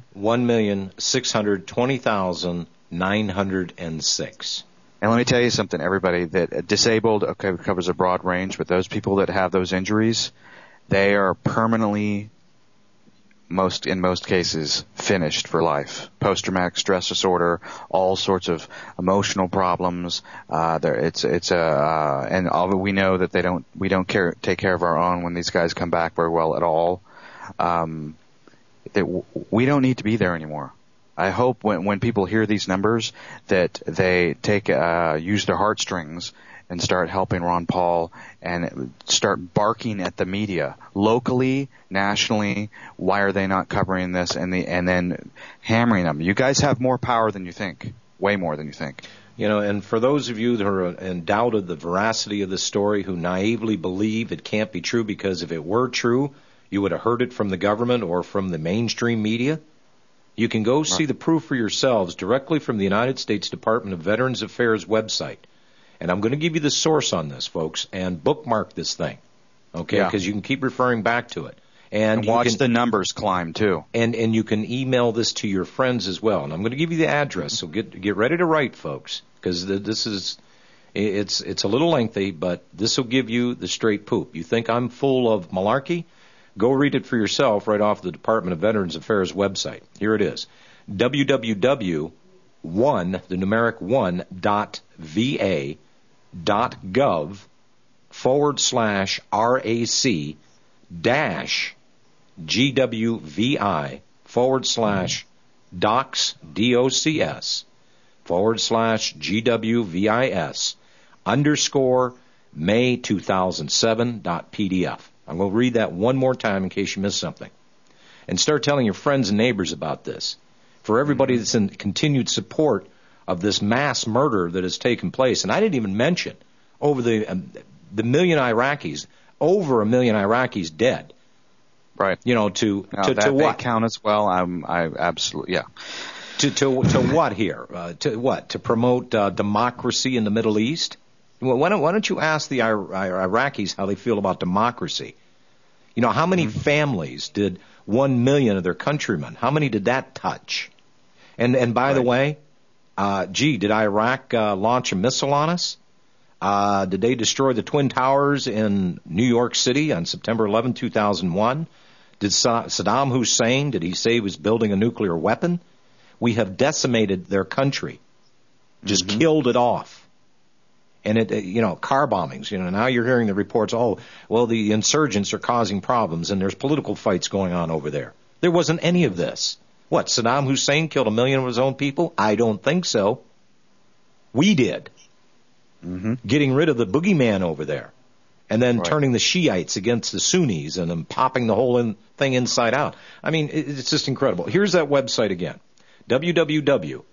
1,620,906. And let me tell you something, everybody, that disabled covers a broad range, but those people that have those injuries, they are permanently, in most cases, finished for life. Post-traumatic stress disorder, all sorts of emotional problems. And we know that we don't take care of our own when these guys come back very well at all. We don't need to be there anymore. I hope when people hear these numbers that they use their heartstrings and start helping Ron Paul and start barking at the media locally, nationally. Why are they not covering this? And then hammering them. You guys have more power than you think, way more than you think. You know, and for those of you that are in doubt of the veracity of this story, who naively believe it can't be true because if it were true, you would have heard it from the government or from the mainstream media. You can go see the proof for yourselves directly from the United States Department of Veterans Affairs website. And I'm going to give you the source on this, folks, and bookmark this thing, okay? Because you can keep referring back to it. And watch the numbers climb, too. And you can email this to your friends as well. And I'm going to give you the address, so get ready to write, folks, because it's a little lengthy, but this will give you the straight poop. You think I'm full of malarkey? Go read it for yourself right off the Department of Veterans Affairs website. Here it is, www.vA.gov/RAC-DOCS/May2007.pdf. I'm going to read that one more time in case you missed something. And start telling your friends and neighbors about this. For everybody that's in continued support of this mass murder that has taken place, and I didn't even mention over the million Iraqis, over 1 million Iraqis dead. Right. You know, to that what? They count as well. I absolutely, yeah. To what here? To what? To promote democracy in the Middle East? Well, why don't you ask the Iraqis how they feel about democracy? You know, how many families did 1 million of their countrymen, how many did that touch? And by the way, did Iraq launch a missile on us? Did they destroy the Twin Towers in New York City on September 11, 2001? Did Saddam Hussein, did he say he was building a nuclear weapon? We have decimated their country, just killed it off. And car bombings, now you're hearing the reports, the insurgents are causing problems and there's political fights going on over there. There wasn't any of this. What, Saddam Hussein killed 1 million of his own people? I don't think so. We did. Getting rid of the boogeyman over there. And then turning the Shiites against the Sunnis and then popping the whole thing inside out. I mean, it's just incredible. Here's that website again. www.1.va.gov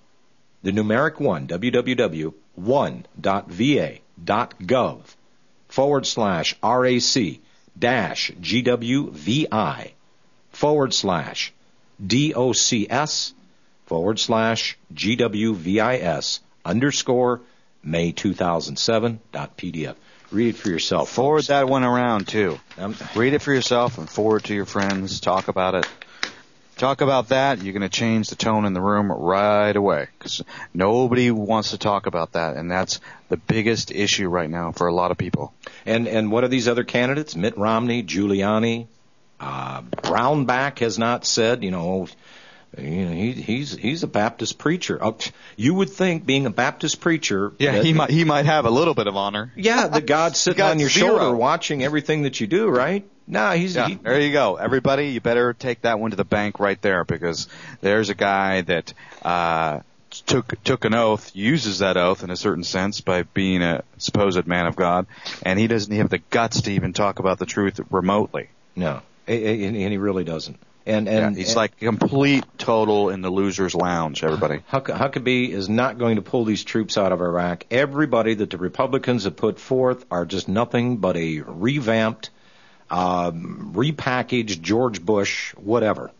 /RAC-GWVI/DOCS/GWVIS May 2007.pdf. Read it for yourself. Forward that one around, too. Read it for yourself and forward to your friends. Talk about it. Talk about that. You're going to change the tone in the room right away because nobody wants to talk about that, and that's the biggest issue right now for a lot of people. And what are these other candidates? Mitt Romney, Giuliani, Brownback has not said, he's a Baptist preacher. You would think, being a Baptist preacher, he might have a little bit of honor. Yeah, the God's sitting on your shoulder, watching everything that you do, right? No, there you go, everybody. You better take that one to the bank right there because there's a guy that took an oath, uses that oath in a certain sense by being a supposed man of God, and he doesn't have the guts to even talk about the truth remotely. No, and he really doesn't. And he's like complete total in the loser's lounge, everybody. Huckabee is not going to pull these troops out of Iraq. Everybody that the Republicans have put forth are just nothing but a revamped, repackaged George Bush, whatever.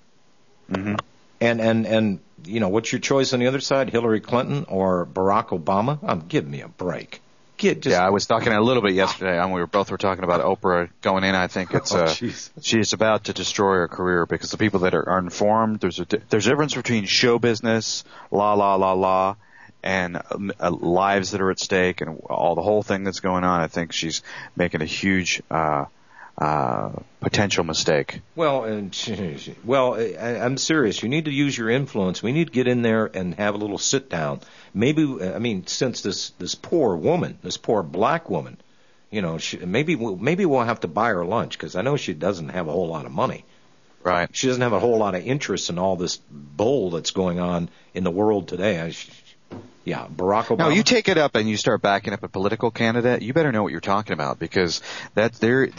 And what's your choice on the other side, Hillary Clinton or Barack Obama? Give me a break. I was talking a little bit yesterday. We were talking about Oprah going in. I think she's about to destroy her career because the people that are informed. There's a difference between show business, la, and lives that are at stake and the whole thing that's going on. I think she's making a huge potential mistake. I'm serious. You need to use your influence. We need to get in there and have a little sit down. Maybe, since this poor woman, this poor black woman, maybe we'll have to buy her lunch because I know she doesn't have a whole lot of money. Right. She doesn't have a whole lot of interest in all this bull that's going on in the world today. Barack Obama. No, you take it up and you start backing up a political candidate, you better know what you're talking about because there's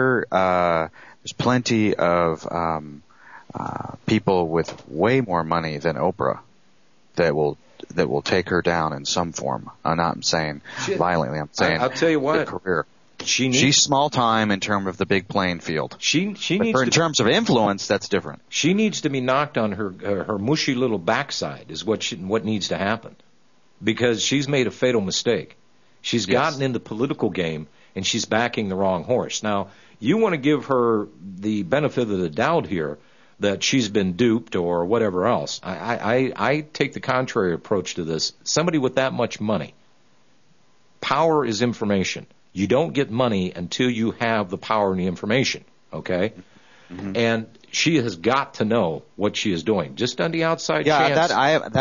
plenty of people with way more money than Oprah that will take her down in some form. I'm not saying violently. I'm saying I'll tell you what. Career. She's small time in terms of the big playing field. In terms of influence, that's different. She needs to be knocked on her mushy little backside is what needs to happen. Because she's made a fatal mistake. She's gotten in the political game, and she's backing the wrong horse. Now, you want to give her the benefit of the doubt here that she's been duped or whatever else. I take the contrary approach to this. Somebody with that much money, power is information. You don't get money until you have the power and the information, okay? And she has got to know what she is doing. Just on the outside chance.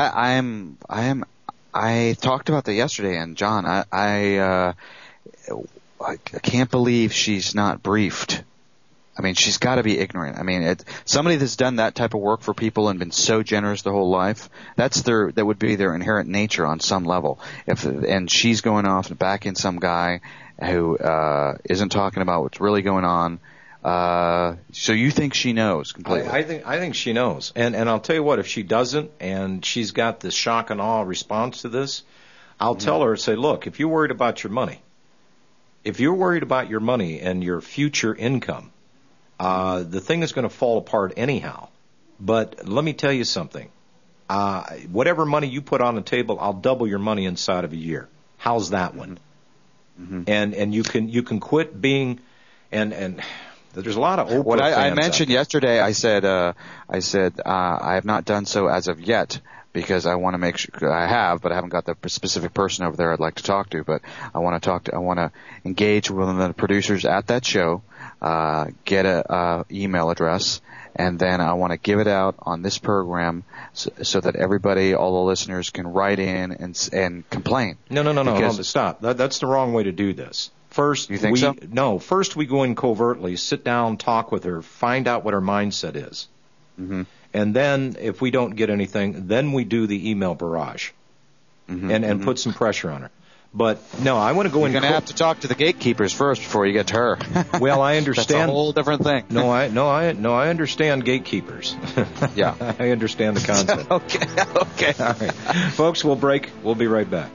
I talked about that yesterday, and John, I can't believe she's not briefed. She's got to be ignorant. Somebody that's done that type of work for people and been so generous their whole life, that would be their inherent nature on some level. And she's going off and backing some guy who isn't talking about what's really going on. So you think she knows completely? I think she knows. And I'll tell you what, if she doesn't and she's got this shock and awe response to this, I'll tell her, say, look, if you're worried about your money and your future income, the thing is going to fall apart anyhow. But let me tell you something. Whatever money you put on the table, I'll double your money inside of a year. How's that one? Mm-hmm. And you can quit being and there's a lot of Oprah what I fans mentioned yesterday. I said I have not done so as of yet because I want to make sure I have, but I haven't got the specific person over there I'd like to talk to. But I want to engage with one of the producers at that show, get a email address. And then I want to give it out on this program so that everybody, all the listeners, can write in and complain. No, stop. That's the wrong way to do this. First, you think so? No. First, we go in covertly, sit down, talk with her, find out what her mindset is. Mm-hmm. And then, if we don't get anything, then we do the email barrage and put some pressure on her. But no, I want to go in. You're going to have to talk to the gatekeepers first before you get to her. Well, I understand. That's a whole different thing. No, I understand gatekeepers. Yeah, I understand the concept. Okay. All right, folks, we'll break. We'll be right back.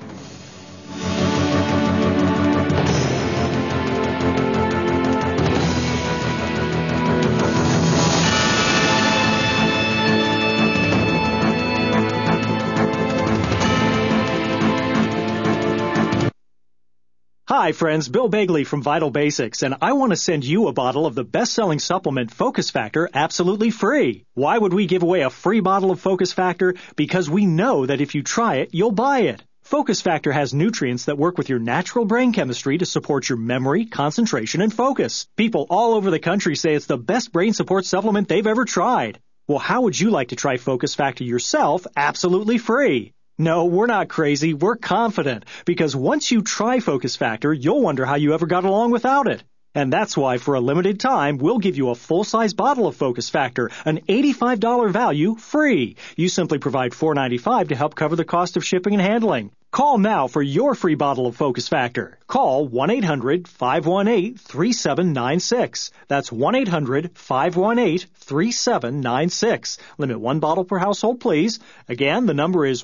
Hi friends, Bill Bagley from Vital Basics, and I want to send you a bottle of the best-selling supplement Focus Factor absolutely free. Why would we give away a free bottle of Focus Factor? Because we know that if you try it, you'll buy it. Focus Factor has nutrients that work with your natural brain chemistry to support your memory, concentration, and focus. People all over the country say it's the best brain support supplement they've ever tried. Well, how would you like to try Focus Factor yourself absolutely free? No, we're not crazy. We're confident. Because once you try Focus Factor, you'll wonder how you ever got along without it. And that's why, for a limited time, we'll give you a full-size bottle of Focus Factor, an $85 value, free. You simply provide $4.95 to help cover the cost of shipping and handling. Call now for your free bottle of Focus Factor. Call 1-800-518-3796. That's 1-800-518-3796. Limit one bottle per household, please. Again, the number is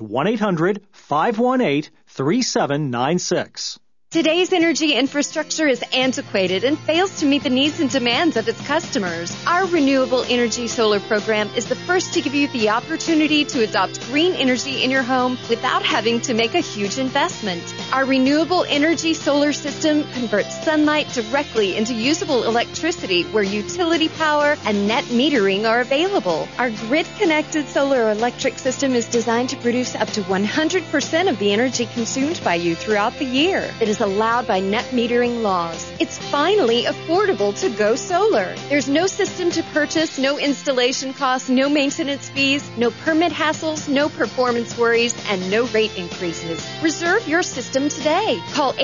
1-800-518-3796. Today's energy infrastructure is antiquated and fails to meet the needs and demands of its customers. Our Renewable Energy Solar program is the first to give you the opportunity to adopt green energy in your home without having to make a huge investment. Our Renewable Energy Solar system converts sunlight directly into usable electricity where utility power and net metering are available. Our grid-connected solar electric system is designed to produce up to 100% of the energy consumed by you throughout the year. It is allowed by net metering laws. It's finally affordable to go solar. There's no system to purchase, no installation costs, no maintenance fees, no permit hassles, no performance worries, and no rate increases. Reserve your system today. Call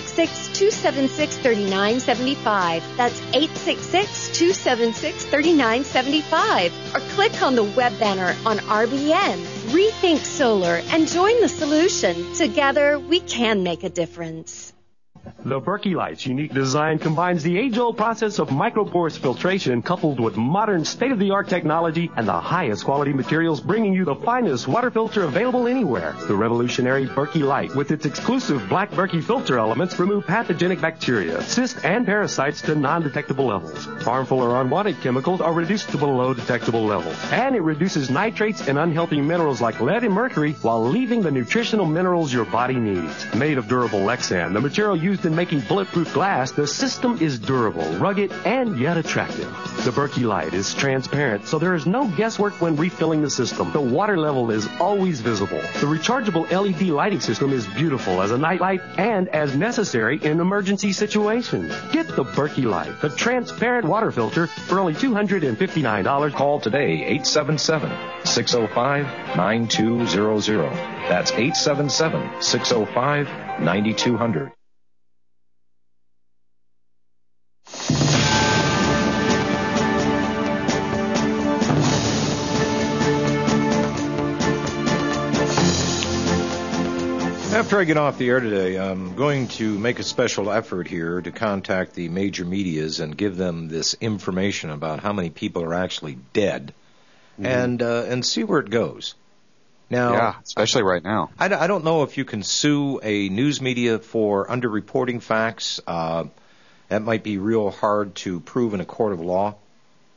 866-276-3975. That's 866-276-3975. Or click on the web banner on RBN. Rethink Solar and join the solution. Together, we can make a difference. The Berkey Light's unique design combines the age-old process of microporous filtration coupled with modern state-of-the-art technology and the highest quality materials, bringing you the finest water filter available anywhere. The revolutionary Berkey Light, with its exclusive black Berkey filter elements, remove pathogenic bacteria, cysts, and parasites to non-detectable levels. Harmful or unwanted chemicals are reduced to below detectable levels. And it reduces nitrates and unhealthy minerals like lead and mercury while leaving the nutritional minerals your body needs. Made of durable Lexan, the material used in making bulletproof glass, the system is durable, rugged, and yet attractive. The Berkey Light is transparent, so there is no guesswork when refilling the system. The water level is always visible. The rechargeable LED lighting system is beautiful as a nightlight and as necessary in emergency situations. Get the Berkey Light, the transparent water filter, for only $259. Call today, 877-605-9200. That's 877-605-9200. After I get off the air today, I'm going to make a special effort here to contact the major medias and give them this information about how many people are actually dead, and see where it goes. Now, yeah, especially right now. I don't know if you can sue a news media for underreporting facts. That might be real hard to prove in a court of law.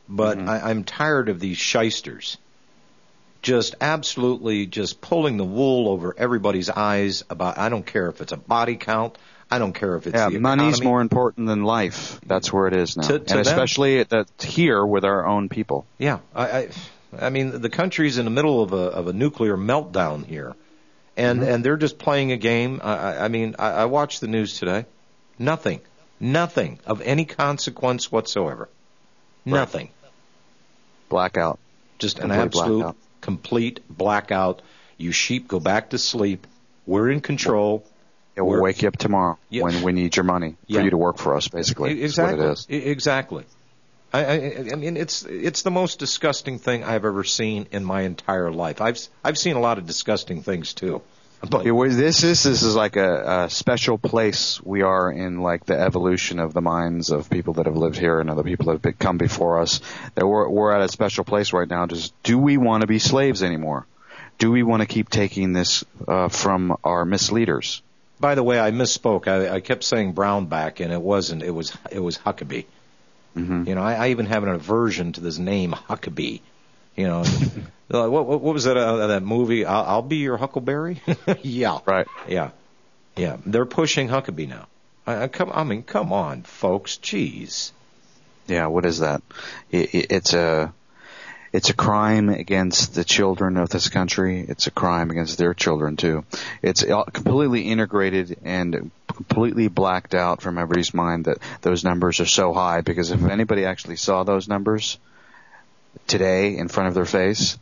but I'm tired of these shysters. Just absolutely just pulling the wool over everybody's eyes about, I don't care if it's a body count. I don't care if it's the money's economy. more important than life. That's where it is now. To them, especially here with our own people. Yeah. I mean, the country's in the middle of a nuclear meltdown here. And they're just playing a game. I watched the news today. Nothing of any consequence whatsoever. Nothing. Blackout. Just an absolute, complete blackout. You sheep go back to sleep. We're in control. We'll wake you up tomorrow when we need your money for you to work for us, basically. Exactly. That's what it is. Exactly. I mean, it's the most disgusting thing I've ever seen in my entire life. I've seen a lot of disgusting things too. But this is like a special place we are in, like the evolution of the minds of people that have lived here and other people that have come before us. That we're at a special place right now. Do we want to be slaves anymore? Do we want to keep taking this from our misleaders? By the way, I misspoke. I kept saying Brownback, and it wasn't. It was Huckabee. You know, I even have an aversion to this name Huckabee. You know, what was that movie? I'll be your Huckleberry. Yeah, right. Yeah. They're pushing Huckabee now. Come on, folks. Jeez. Yeah. What is that? It's a crime against the children of this country. It's a crime against their children too. It's completely integrated and completely blacked out from everybody's mind that those numbers are so high, because if anybody actually saw those numbers today in front of their face,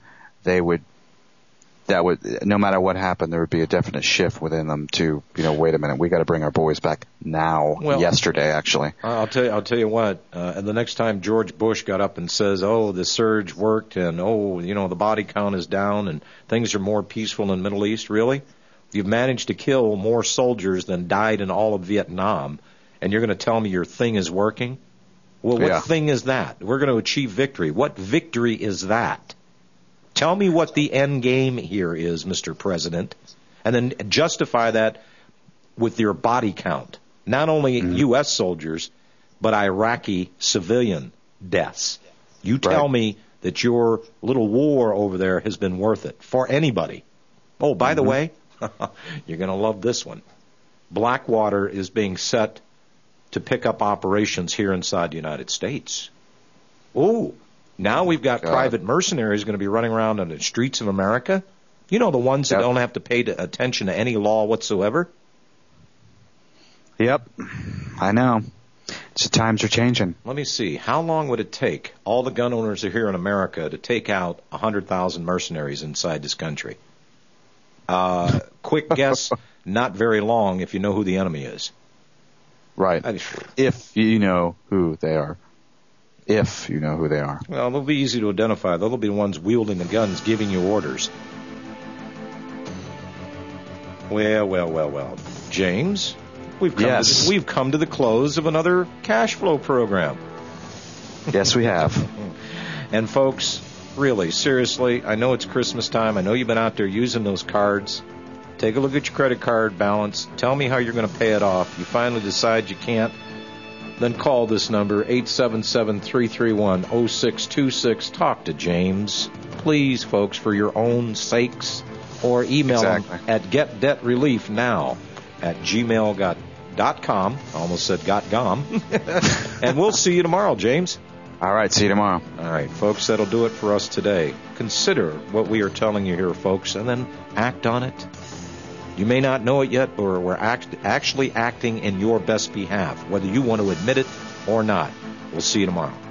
that would no matter what happened, there would be a definite shift within them to, wait a minute, we got to bring our boys back now. Well, yesterday, actually. I'll tell you what. The next time George Bush got up and says, "Oh, the surge worked," and the body count is down and things are more peaceful in the Middle East, really? You've managed to kill more soldiers than died in all of Vietnam, and you're going to tell me your thing is working? Well, what thing is that? We're going to achieve victory. What victory is that? Tell me what the end game here is, Mr. President, and then justify that with your body count. Not only U.S. soldiers, but Iraqi civilian deaths. You tell me that your little war over there has been worth it for anybody. Oh, by the way, you're going to love this one. Blackwater is being set to pick up operations here inside the United States. Oh, now we've got private mercenaries going to be running around on the streets of America. You know, the ones that don't have to pay attention to any law whatsoever. Yep, I know. The times are changing. Let me see. How long would it take all the gun owners here in America to take out 100,000 mercenaries inside this country? Quick guess, not very long if you know who the enemy is. Right. If you know who they are. If you know who they are. Well, they'll be easy to identify. They'll be the ones wielding the guns, giving you orders. Well. James, we've come to the close of another cash flow program. Yes, we have. And folks, really, seriously, I know it's Christmas time. I know you've been out there using those cards. Take a look at your credit card balance. Tell me how you're going to pay it off. You finally decide you can't. Then call this number, 877-331-0626. Talk to James. Please, folks, for your own sakes. Or email him at getdebtrelief@gmail.com. I almost said .gom. And we'll see you tomorrow, James. All right, see you tomorrow. All right, folks, that'll do it for us today. Consider what we are telling you here, folks, and then act on it. You may not know it yet, but we're actually acting in your best behalf, whether you want to admit it or not. We'll see you tomorrow.